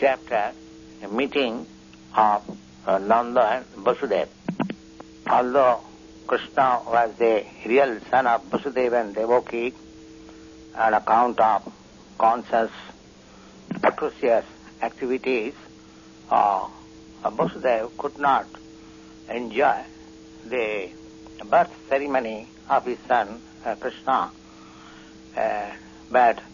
chapter, a meeting of Nanda and Vasudeva. Although Krishna was the real son of Vasudeva and Devaki, on account of conscious, atrocious activities, Vasudeva could not enjoy the birth ceremony of his son Krishna, but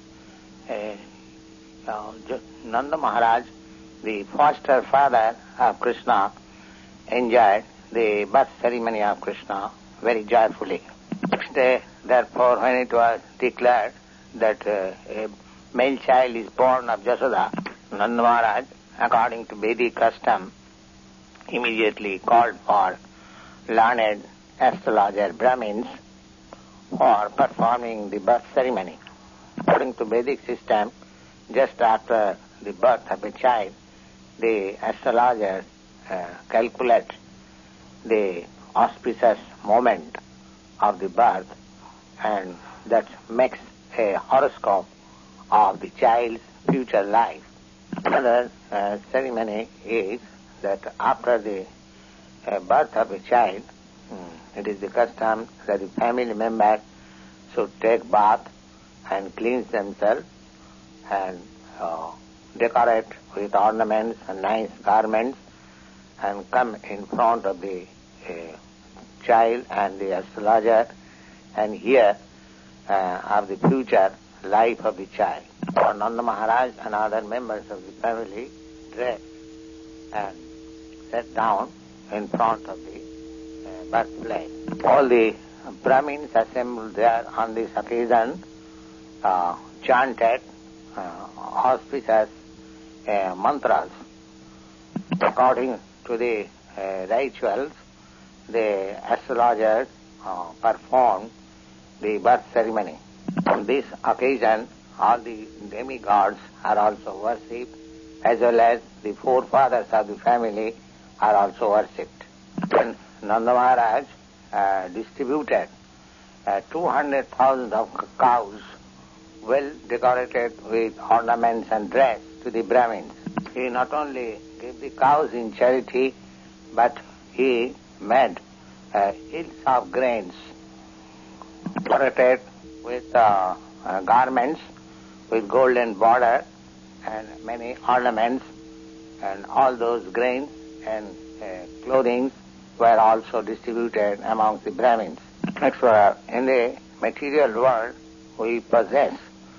Nanda Maharaj, the foster father of Krishna, enjoyed the birth ceremony of Krishna very joyfully. Next day, therefore, when it was declared that a male child is born of Jasoda, Nanda Maharaj, according to Vedic custom, immediately called for learned astrologer Brahmins for performing the birth ceremony. According to Vedic system, just after the birth of a child, the astrologers calculate the auspicious moment of the birth, and that makes a horoscope of the child's future life. Another ceremony is that after the birth of a child, it is the custom that the family members should take bath and cleanse themselves and decorate with ornaments and nice garments and come in front of the child and the astrologer and hear of the future life of the child. Nanda Maharaj and other members of the family dressed and sat down in front of the birthplace. All the Brahmins assembled there on this occasion chanted auspicious mantras. According to the rituals, the astrologers performed the birth ceremony. On this occasion, all the demigods are also worshipped, as well as the forefathers of the family are also worshipped. When Nanda Maharaj distributed 200,000 of cows well decorated with ornaments and dress to the Brahmins. He not only gave the cows in charity, but he made hills of grains decorated with garments with golden border and many ornaments, and all those grains and clothing were also distributed amongst the Brahmins. Next, in the material world, we possess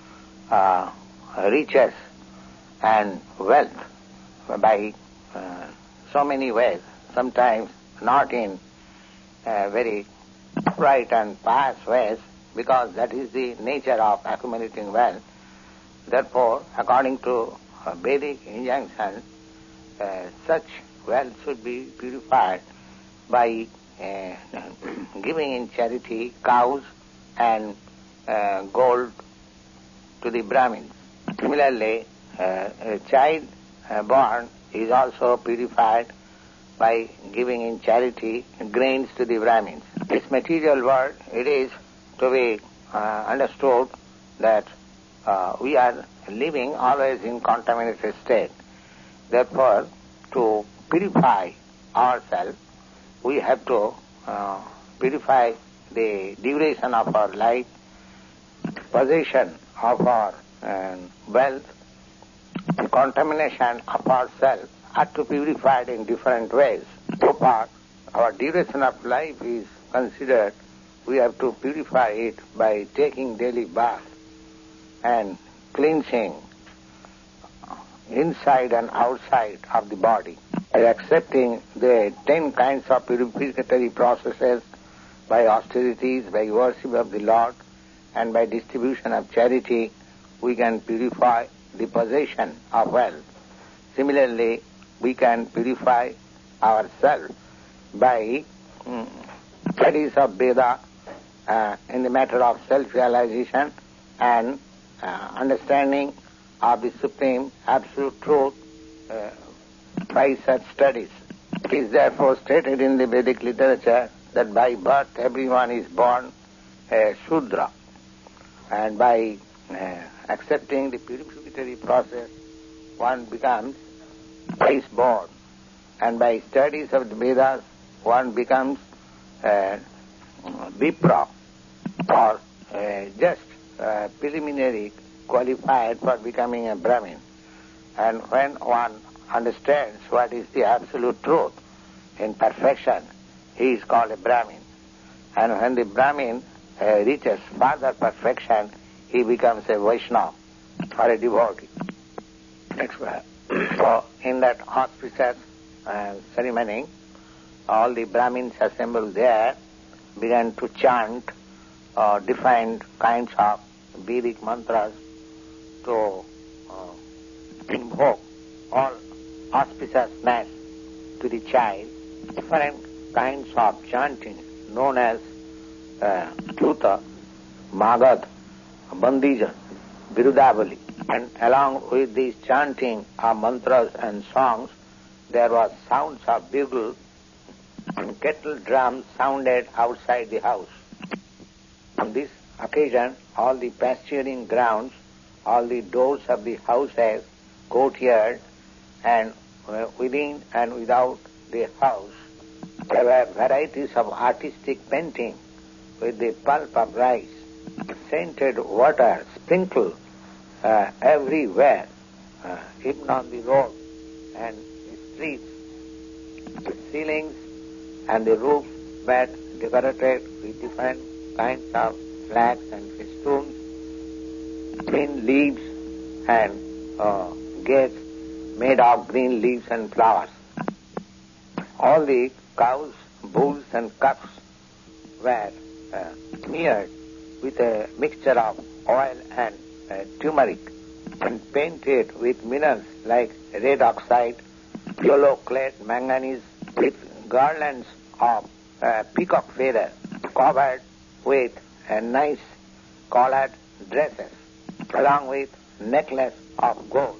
riches and wealth by so many ways, sometimes not in very upright and pious ways, because that is the nature of accumulating wealth. Therefore, according to Vedic injunction, such wealth should be purified by giving in charity cows and gold to the Brahmins. Similarly, a child born is also purified by giving in charity grains to the Brahmins. This material world, it is to be understood that we are living always in contaminated state. Therefore, to purify ourselves, we have to purify the duration of our life, possession of our wealth, the contamination of ourselves are to be purified in different ways. So far, our duration of life is considered, we have to purify it by taking daily bath and cleansing inside and outside of the body. By accepting the 10 kinds of purificatory processes, by austerities, by worship of the Lord, and by distribution of charity, we can purify the possession of wealth. Similarly, we can purify ourselves by studies of Veda in the matter of self-realization and understanding of the Supreme Absolute Truth by such studies. It is therefore stated in the Vedic literature that by birth everyone is born a Shudra, and by accepting the purificatory process one becomes wise born, and by studies of the Vedas, one becomes Vipra, or just preliminary qualified for becoming a Brahmin. And when one understands what is the absolute truth in perfection, he is called a Brahmin. And when the Brahmin reaches further perfection, he becomes a Vaishnava or a devotee. Next one. So in that auspicious ceremony, all the Brahmins assembled there began to chant different kinds of Vedic mantras to invoke all auspiciousness to the child. Different kinds of chanting known as Tuta, Magad, Bandijan, Virudavali. And along with these chanting of mantras and songs, there was sounds of bugle and kettle drums sounded outside the house. On this occasion, all the pasturing grounds, all the doors of the houses, courtyard, and within and without the house, there were varieties of artistic painting with the pulp of rice, scented water sprinkled everywhere, even on the road and the streets. The ceilings and the roof were decorated with different kinds of flags and festoons, green leaves and gates made of green leaves and flowers. All the cows, bulls and calves were smeared with a mixture of oil and turmeric and painted with minerals like red oxide, yellow clay manganese, with garlands of peacock feather covered with nice collared dresses, along with necklace of gold.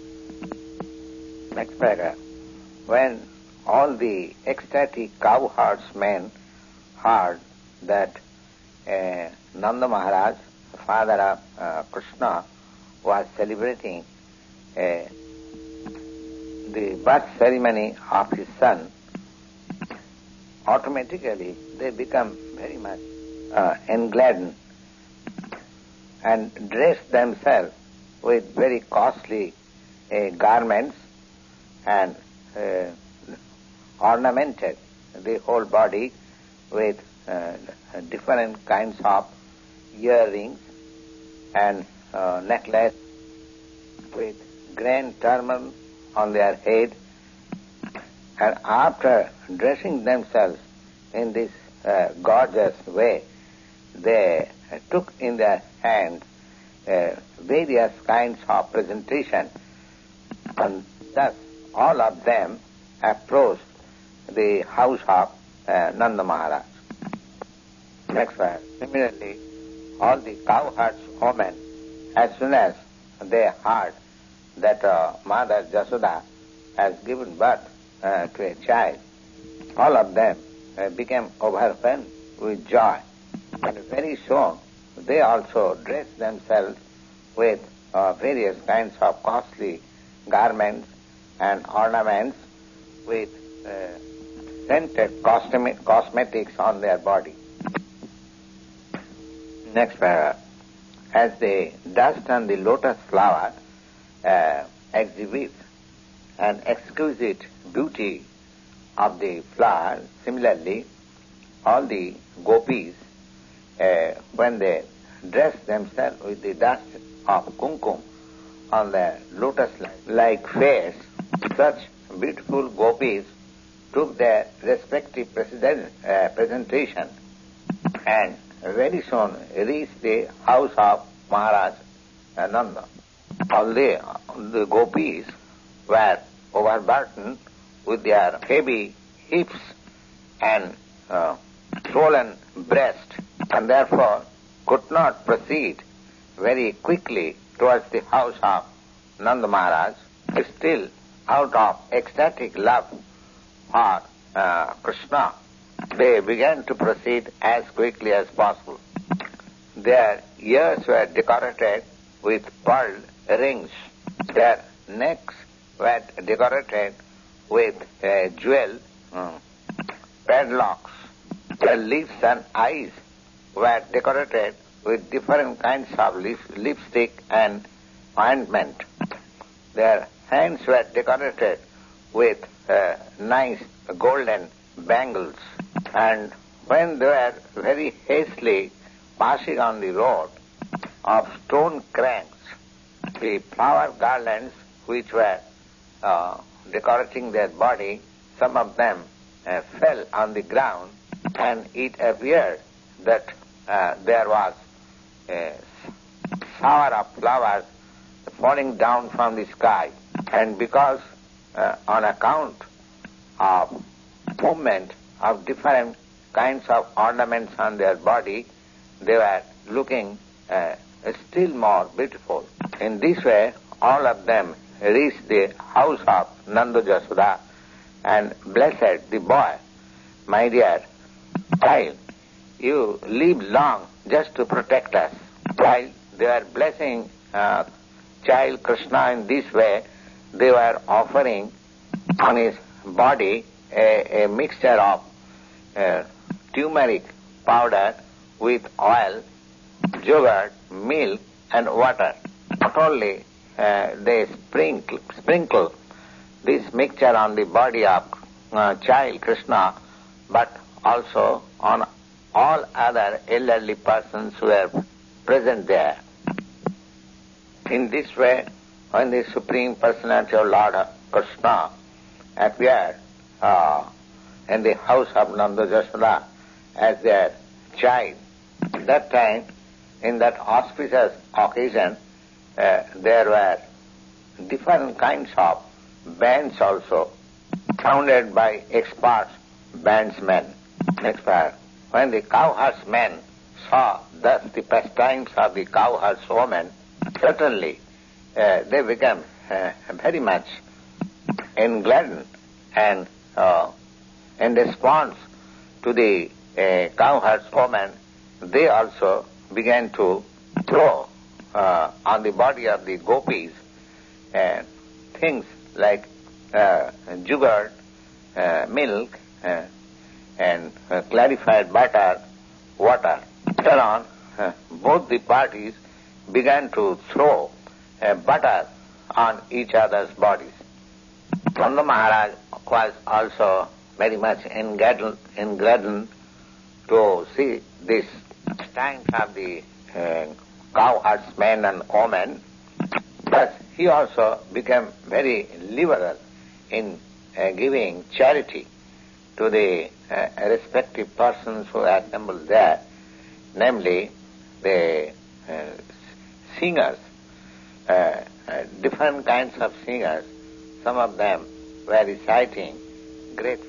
Next paragraph. When all the ecstatic cow herdsmen heard that Nanda Maharaj, father of Krishna, was celebrating the birth ceremony of his son, automatically they become very much engladdened and dress themselves with very costly garments and ornamented the whole body with different kinds of earrings and necklace, with grand turban on their head. And after dressing themselves in this gorgeous way, they took in their hands various kinds of presentation, and thus all of them approached the house of Nanda Maharaj. Next verse. Similarly, all the cowherds women, as soon as they heard that Mother Jasoda has given birth to a child, all of them became overwhelmed with joy. And very soon they also dressed themselves with various kinds of costly garments and ornaments, with scented cosmetics on their body. Next paragraph. As the dust on the lotus flower exhibits an exquisite beauty of the flower, similarly, all the gopis, when they dress themselves with the dust of kumkum on their lotus-like face, such beautiful gopis took their respective presentation and very soon reached the house of Maharaj Nanda. All the gopis were overburdened with their heavy hips and swollen breast, and therefore could not proceed very quickly towards the house of Nanda Maharaj. Still, out of ecstatic love for Krishna, they began to proceed as quickly as possible. Their ears were decorated with pearl rings. Their necks were decorated with jewel padlocks. Their lips and eyes were decorated with different kinds of lipstick and ointment. Their hands were decorated with nice golden bangles. And when they were very hastily passing on the road of stone cranks, the flower garlands which were decorating their body, some of them fell on the ground, and it appeared that there was a shower of flowers falling down from the sky. And because on account of movement of different kinds of ornaments on their body, they were looking still more beautiful. In this way, all of them reached the house of Nanda Jasoda and blessed the boy. My dear child, you live long just to protect us. While they were blessing child Krishna in this way, they were offering on his body a mixture of turmeric powder with oil, yogurt, milk and water. Not only they sprinkle this mixture on the body of child Krishna, but also on all other elderly persons who were present there. In this way, when the Supreme Personality of Lord Krishna appeared in the house of Nanda Jasoda as their child, at that time, in that auspicious occasion, there were different kinds of bands also, sounded by expert bandsmen. When the cowherdsmen saw thus the pastimes of the cowherdswoman, certainly they became very much engladdened, and in response to the cowherdswoman, they also began to throw on the body of the gopis things like yogurt, milk, and clarified butter, water. Later on, both the parties began to throw butter on each other's bodies. Nanda Maharaj was also very much engladdened to see this times of the cowherdsmen and women. Thus, he also became very liberal in giving charity to the respective persons who assembled there, namely the singers, different kinds of singers. Some of them were reciting great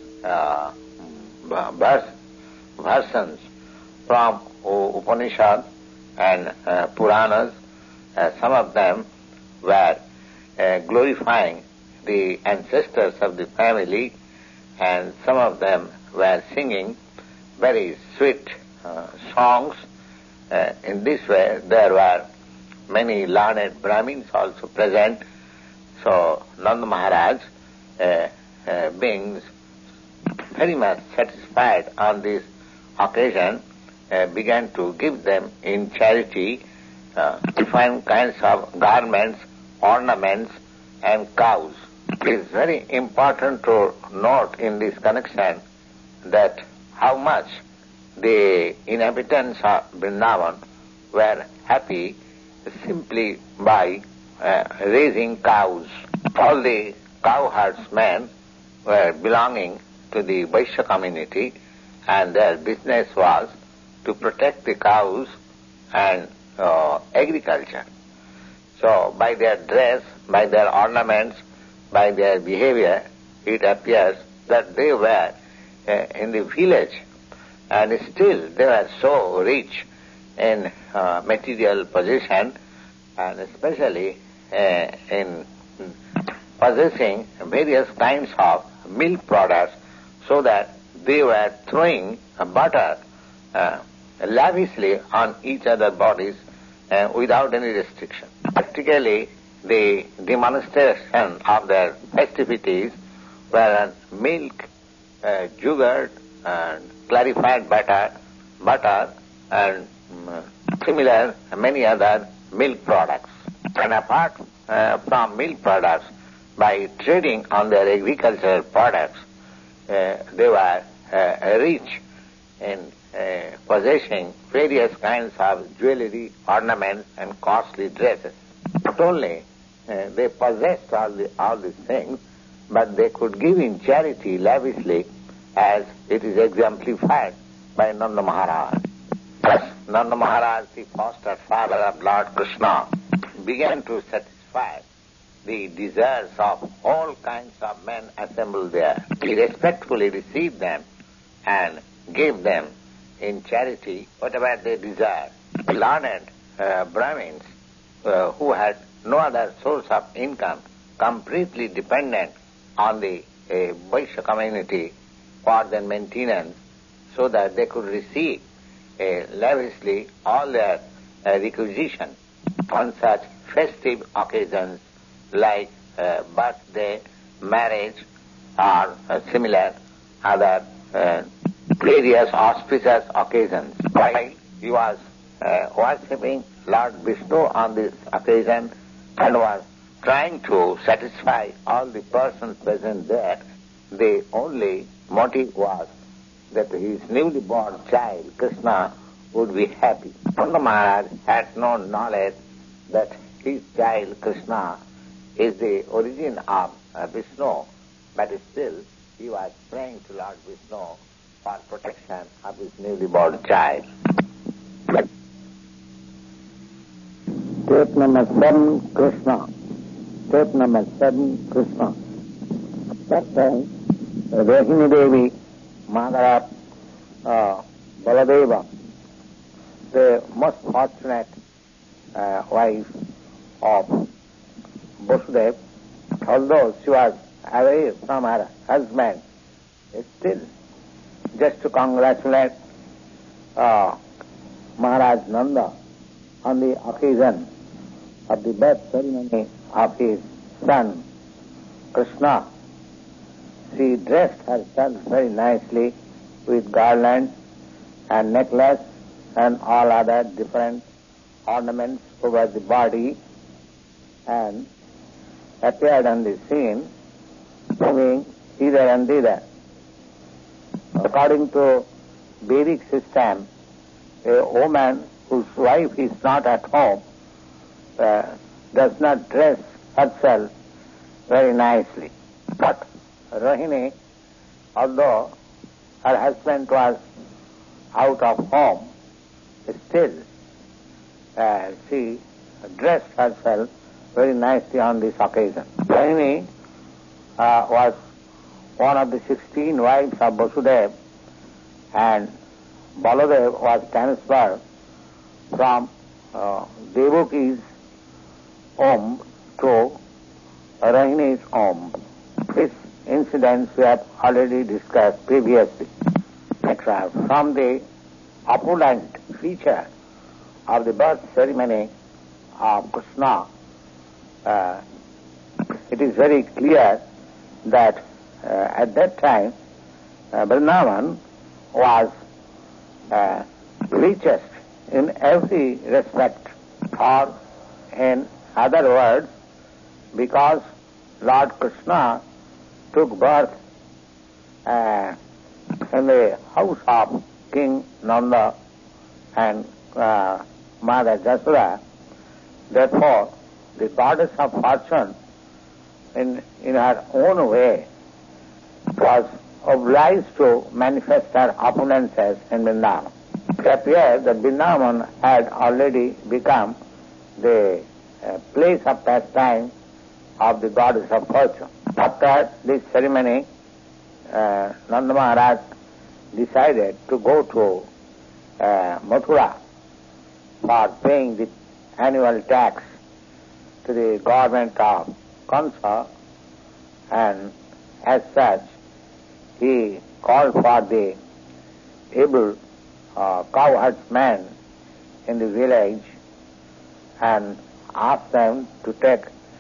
versions from Upanishad and Puranas. Some of them were glorifying the ancestors of the family, and some of them were singing very sweet songs. In this way, there were many learned Brahmins also present. So Nanda Maharaj, being very much satisfied on this occasion, began to give them in charity different kinds of garments, ornaments and cows. It is very important to note in this connection that how much the inhabitants of Vrindavan were happy simply by raising cows. All the cowherdsmen were belonging to the Vaishya community, and their business was to protect the cows and agriculture. So by their dress, by their ornaments, by their behavior, it appears that they were in the village, and still they were so rich in material possession, and especially in possessing various kinds of milk products, so that they were throwing butter lavishly on each other's bodies without any restriction. Practically, the demonstration of their festivities were milk, sugar, and clarified butter, and similar many other milk products. And apart from milk products, by trading on their agricultural products, they were rich in possessing various kinds of jewelry, ornaments, and costly dresses. Not only they possessed all these things, but they could give in charity lavishly, as it is exemplified by Nanda Maharaj. Thus, Nanda Maharaj, the foster father of Lord Krishna, began to satisfy the desires of all kinds of men assembled there. He respectfully received them and gave them in charity whatever they desired. Learned Brahmins who had no other source of income, completely dependent on the Vaishya community for their maintenance, so that they could receive lavishly all their requisition on such festive occasions like birthday, marriage, or similar other various auspicious occasions. While he was worshipping Lord Vishnu on this occasion and was trying to satisfy all the persons present there, the only motive was that his newly born child, Krishna, would be happy. Nanda Maharaj had no knowledge that his child, Krishna, is the origin of Vishnu, but still he was praying to Lord Vishnu for protection of his newly born child. Step number 7, Krishna. Step number 7, Krishna. That time, Rohini Devi, mother of Baladeva, the most fortunate wife of Vasudev, although she was away from her husband, still just to congratulate Maharaj Nanda on the occasion of the birth ceremony of his son Krishna, she dressed herself very nicely with garlands and necklace and all other different ornaments over the body, and appeared on the scene moving hither and thither. According to Vedic system, a woman whose wife is not at home does not dress herself very nicely. But Rohini, although her husband was out of home, still she dressed herself very nicely on this occasion. Rohini was one of the 16 wives of Vasudev, and Baladev was transferred from Devaki's home to Rohini's home. This incident we have already discussed previously. From the opulent feature of the birth ceremony of Krishna, it is very clear that at that time Vrindavan was richest in every respect, or in other words, because Lord Krishna took birth in the house of King Nanda and Mother Jashoda. Therefore, the goddess of fortune, in her own way, was obliged to manifest her opulences in Vrindavan. It appeared that Vrindavan had already become the place of pastime of the goddess of fortune. After this ceremony, Nanda Maharaj decided to go to Mathura for paying the annual tax to the government of Kansa, and as such he called for the able cowherdsmen in the village and asked them to take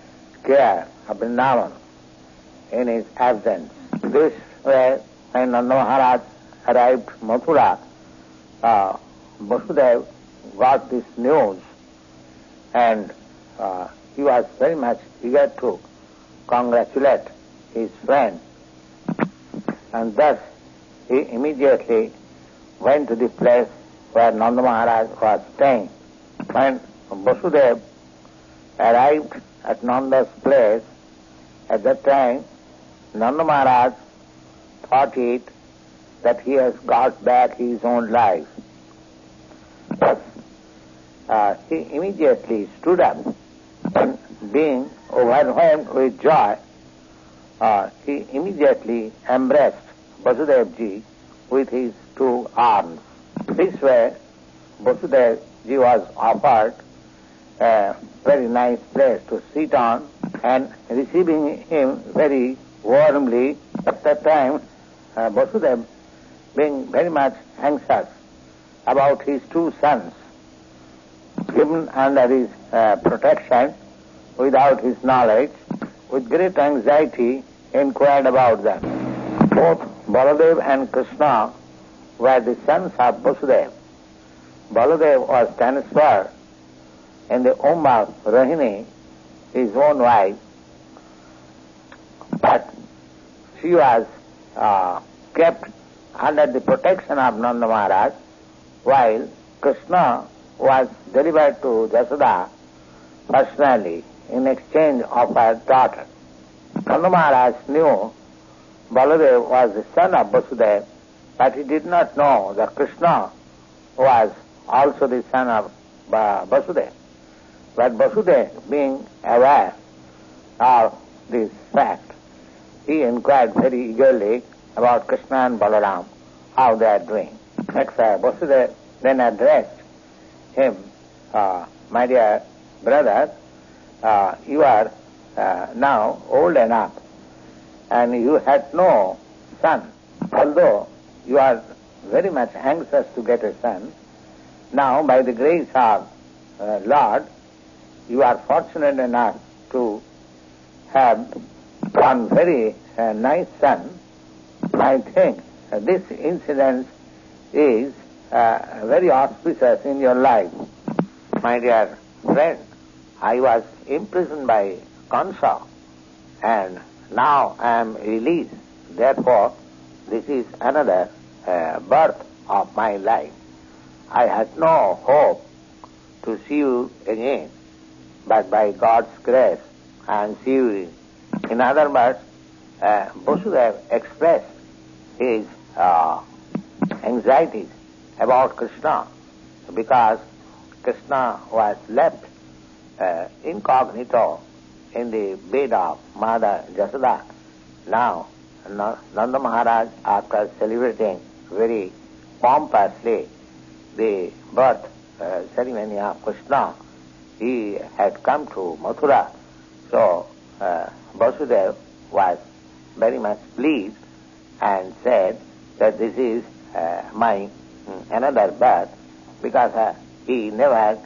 care of Vrindavan in his absence. This way, when Nanda Maharaj arrived in Mathura, Vasudeva got this news and he was very much eager to congratulate his friend, and thus he immediately went to the place where Nanda Maharaj was staying. When Vasudeva arrived at Nanda's place, at that time Nanda Maharaj thought it that he has got back his own life. Thus, he immediately stood up and, being overwhelmed with joy, he immediately embraced Vasudeva-ji with his two arms. This way, Vasudeva-ji was offered a very nice place to sit on, and receiving him very warmly. At that time, Vasudeva, being very much anxious about his two sons, given under his protection without his knowledge, with great anxiety inquired about them. Both Baladev and Krishna were the sons of Vasudeva. Baladev was transferred in the womb of Rohini, his own wife, but she was kept under the protection of Nanda Maharaj, while Krishna was delivered to Jasoda personally in exchange of her daughter. Nanda Maharaj knew Baladev was the son of Vasudeva, but he did not know that Krishna was also the son of Vasudeva. But Vasudeva, being aware of this fact, he inquired very eagerly about Krishna and Balaram, how they are doing. Next, Vasudeva then addressed him, my dear brother, you are now old enough and you had no son. Although you are very much anxious to get a son, now by the grace of Lord, you are fortunate enough to have one very nice son. I think this incident is very auspicious in your life. My dear friend, I was imprisoned by Kansa and now I am released. Therefore, this is another birth of my life. I had no hope to see you again, but by God's grace I am seeing you. In other words, Vasudeva expressed his anxieties about Krishna because Krishna was left incognito in the bed of Mother Jasoda. Now, Nanda Maharaj, after celebrating very pompously the birth ceremony of Krishna, he had come to Mathura. So, Vasudeva was very much pleased and said that this is my another birth, because he never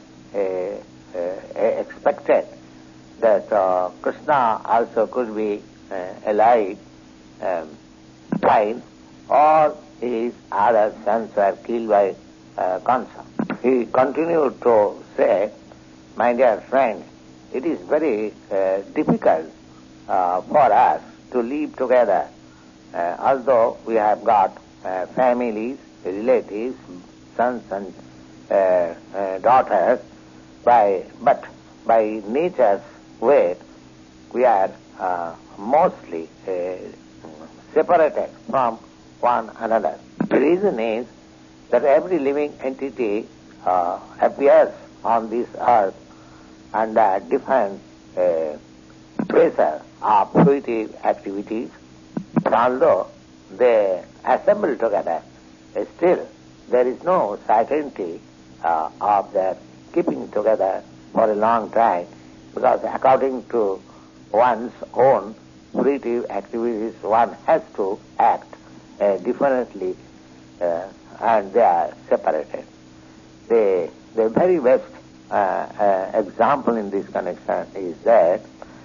expected that Krishna also could be alive while all his other sons were killed by Kansa. He continued to say, my dear friend, it is very difficult for us to live together, although we have got families, relatives, sons and daughters, but by nature's way we are mostly separated from one another. The reason is that every living entity appears on this earth under different pressure of fruitive activities. Although they assemble together, still there is no certainty of their keeping together for a long time, because according to one's own fruitive activities, one has to act differently and they are separated. The very best example in this connection is that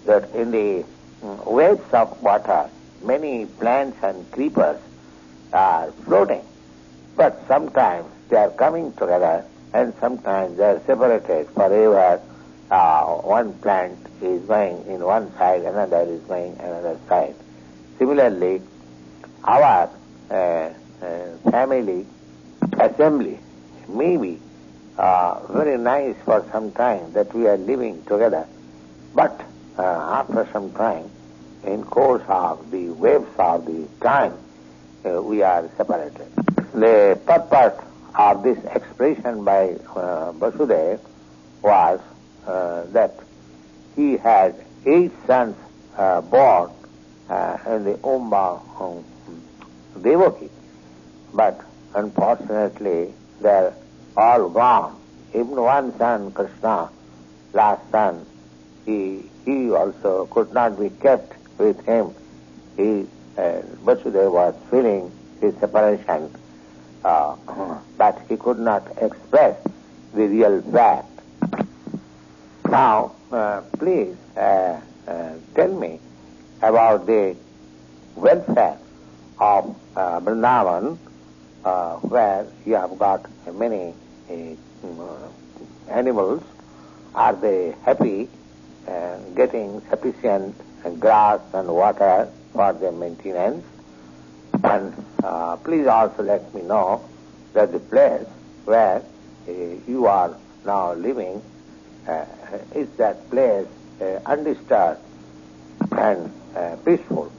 that in the waves of water, many plants and creepers are floating, but sometimes they are coming together and sometimes they are separated forever. One plant is going in one side, another is going another side. Similarly, our family assembly may be very nice for some time that we are living together, but after some time, in course of the waves of the time, we are separated. The purpose of this expression by Vasudeva was that he had 8 sons born in the womb of Devaki, but unfortunately they are all gone. Even one son, Krishna, last son, he also could not be kept with him. Vasudeva was feeling his separation, but he could not express the real fact. Now, please tell me about the welfare of Vrindavan, where you have got many animals. Are they happy getting sufficient grass and water for their maintenance? And please also let me know that the place where you are now living, is that place undisturbed and peaceful?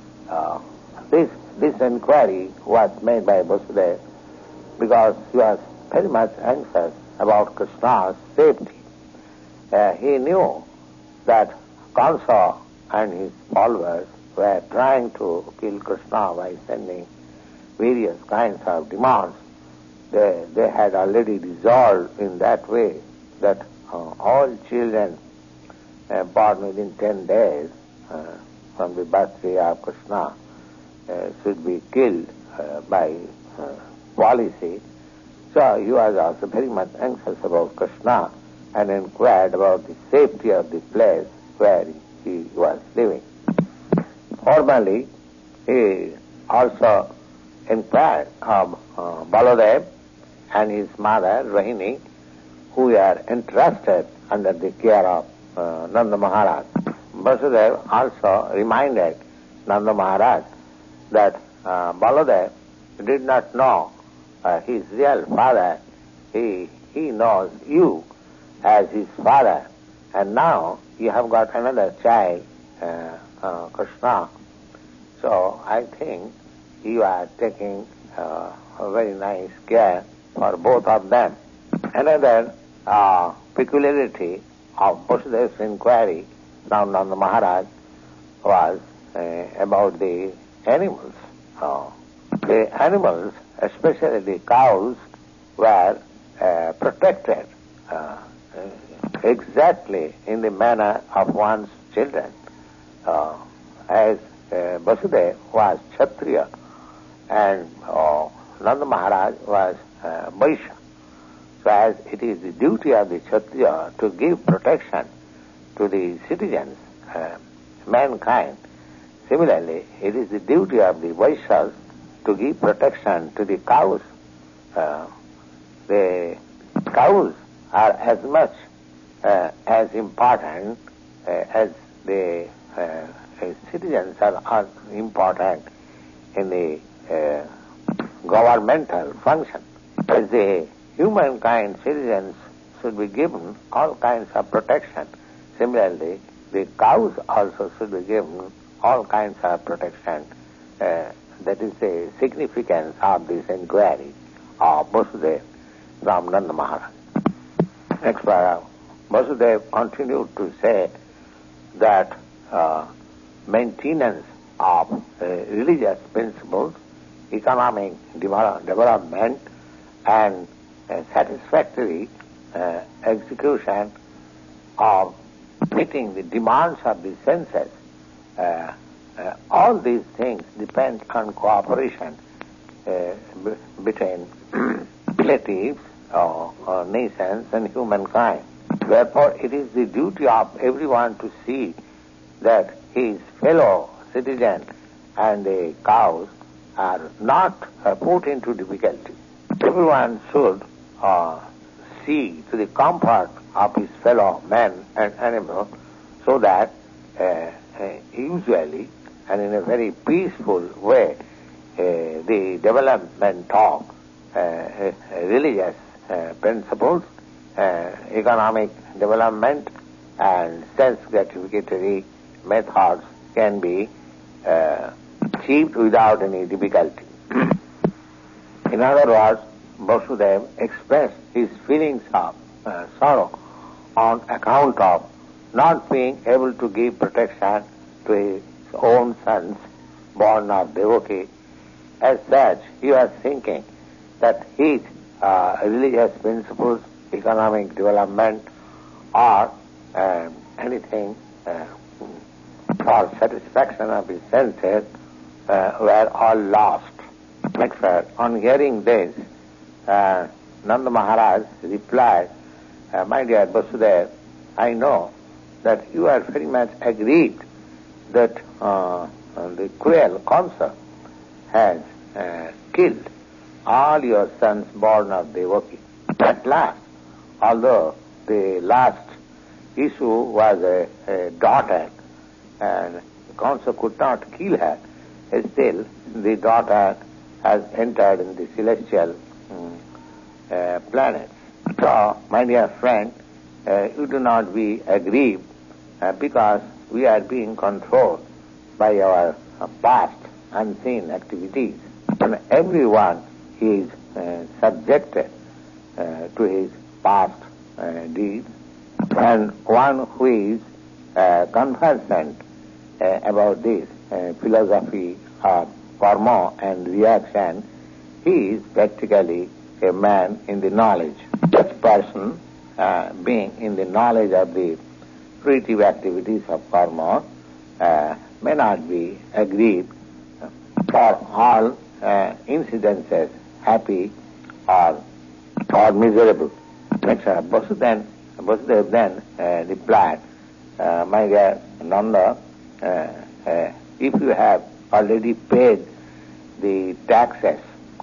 This inquiry was made by Vasudeva because he was very much anxious about Krishna's safety. He knew that Kansa and his followers were trying to kill Krishna by sending various kinds of demands. They had already resolved in that way that all children born within 10 days from the birthday of Krishna should be killed by policy. So he was also very much anxious about Krishna and inquired about the safety of the place where he was living. Formally, he also inquired of Baladev and his mother, Rohini, who were entrusted under the care of Nanda Maharaj. Vasudeva also reminded Nanda Maharaj that Baladev did not know his real father. He knows you as his father, and now you have got another child, Krishna. So I think you are taking a very nice care for both of them. Another peculiarity of Vasudeva's inquiry from Nanda Maharaj was about the animals. The animals, especially the cows, were protected exactly in the manner of one's children. As Vasudeva was Kshatriya and Nanda Maharaj was Vaishya. So as it is the duty of the Kshatriya to give protection to the citizens, mankind, similarly it is the duty of the Vaishyas to give protection to the cows. The cows are as much as important as the citizens are important in the governmental function. As the humankind, citizens should be given all kinds of protection. Similarly, the cows also should be given all kinds of protection. That is the significance of this inquiry of Vasudeva from Nanda Maharaj. Next paragraph. Vasudeva continued to say that maintenance of religious principles, economic development, and satisfactory execution of meeting the demands of the senses, all these things depend on cooperation between relatives or nations and humankind. Therefore, it is the duty of everyone to see that his fellow citizens and the cows are not put into difficulty. Everyone should see to the comfort of his fellow men and animals, so that usually and in a very peaceful way the development of religious principles, economic development and self-gratificatory methods can be achieved without any difficulty. In other words, Vasudeva expressed his feelings of sorrow on account of not being able to give protection to his own sons born of Devaki. As such, he was thinking that his religious principles, economic development, or anything for satisfaction of his senses were all lost. Next, on hearing this, Nanda Maharaj replied, my dear Vasudeva, I know that you are very much aggrieved that the cruel Kamsa has killed all your sons born of Devaki. At last, although the last issue was a daughter, and Kamsa could not kill her, still the daughter has entered in the celestial planets. So, my dear friend, you do not be aggrieved because we are being controlled by our past unseen activities. And everyone is subjected to his past deeds. And one who is conversant about this philosophy of karma and reaction, he is practically a man in the knowledge. Such person, being in the knowledge of the fruitive activities of karma, may not be aggrieved for all incidences, happy or miserable. Next, Vasudeva then replied, my dear Nanda, if you have already paid the taxes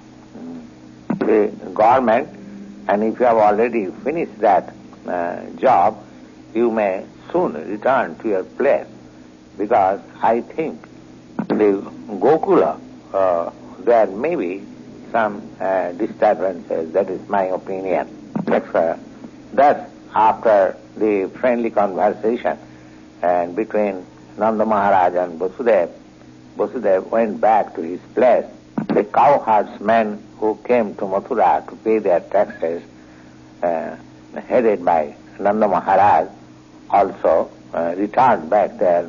to the government, and if you have already finished that job, you may soon return to your place, because I think the Gokula, there may be some disturbances. That is my opinion. Thus, after the friendly conversation and between Nanda Maharaj and Vasudeva, Vasudeva went back to his place. The cowherdsmen who came to Mathura to pay their taxes, headed by Nanda Maharaj, also returned back their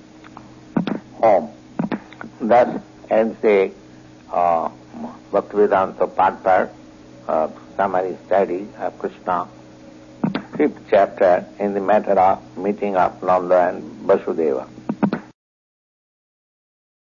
home. Thus ends the Bhaktivedanta Part summary study of Krishna, 5th chapter in the matter of meeting of Nanda and Vasudeva.